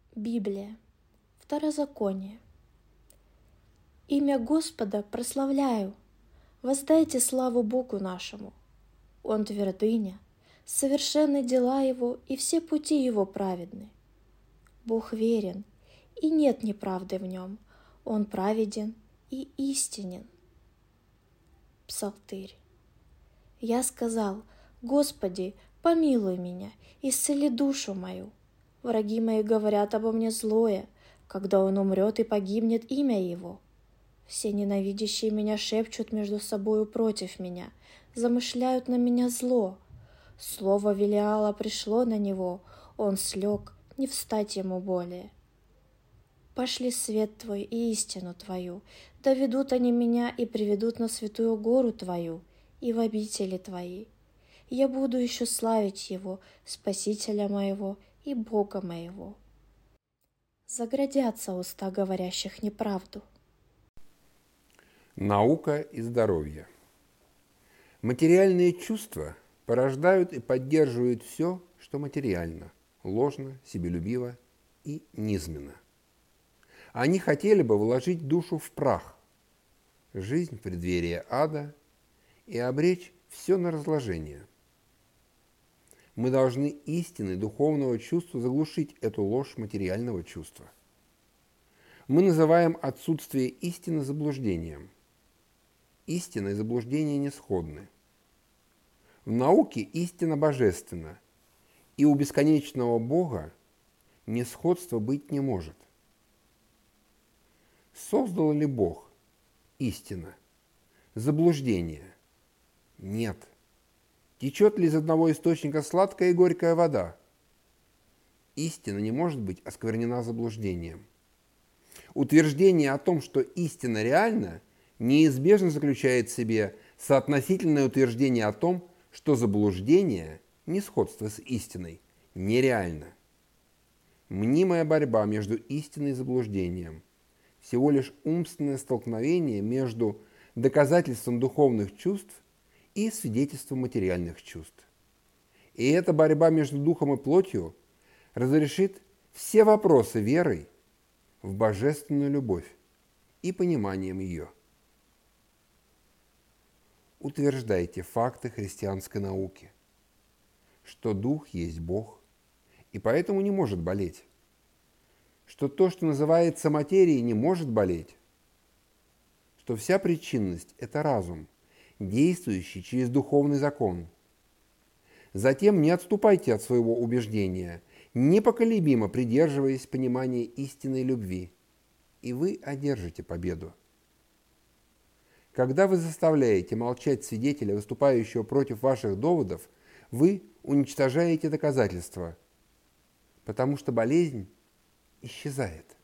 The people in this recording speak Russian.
Библия. Второзаконие. Имя Господа прославляю. Воздайте славу Богу нашему. Он твердыня, совершенны дела Его, и все пути Его праведны. Бог верен, и нет неправды в Нем. Он праведен и истинен. Псалтырь. Я сказал: Господи, помилуй меня, исцели душу мою. Враги мои говорят обо мне злое, когда он умрет и погибнет имя его. Все ненавидящие меня шепчут между собою против меня, замышляют на меня зло. Слово Велиала пришло на него, он слег, не встать ему более. Пошли свет Твой и истину Твою, доведут они меня и приведут на святую гору Твою и в обители Твои. Я буду еще славить Его, Спасителя моего и Бога моего. Заградятся уста говорящих неправду. Наука и здоровье. Материальные чувства порождают и поддерживают все, что материально, ложно, себелюбиво и низменно. Они хотели бы вложить душу в прах, жизнь в преддверие ада и обречь все на разложение. Мы должны истиной духовного чувства заглушить эту ложь материального чувства. Мы называем отсутствие истины заблуждением. Истина и заблуждение не сходны. В науке истина божественна, и у бесконечного Бога несходства быть не может. Создал ли Бог истина? Заблуждение? Нет. Течет ли из одного источника сладкая и горькая вода? Истина не может быть осквернена заблуждением. Утверждение о том, что истина реальна, неизбежно заключает в себе соотносительное утверждение о том, что заблуждение, несходство с истиной, нереально. Мнимая борьба между истиной и заблуждением – всего лишь умственное столкновение между доказательством духовных чувств и свидетельством материальных чувств. И эта борьба между духом и плотью разрешит все вопросы верой в божественную любовь и пониманием ее. Утверждайте факты христианской науки, что Дух есть Бог и поэтому не может болеть, что то, что называется материей, не может болеть, что вся причинность – это разум, действующий через духовный закон. Затем не отступайте от своего убеждения, непоколебимо придерживаясь понимания истинной любви, и вы одержите победу. Когда вы заставляете молчать свидетеля, выступающего против ваших доводов, вы уничтожаете доказательства, потому что болезнь исчезает.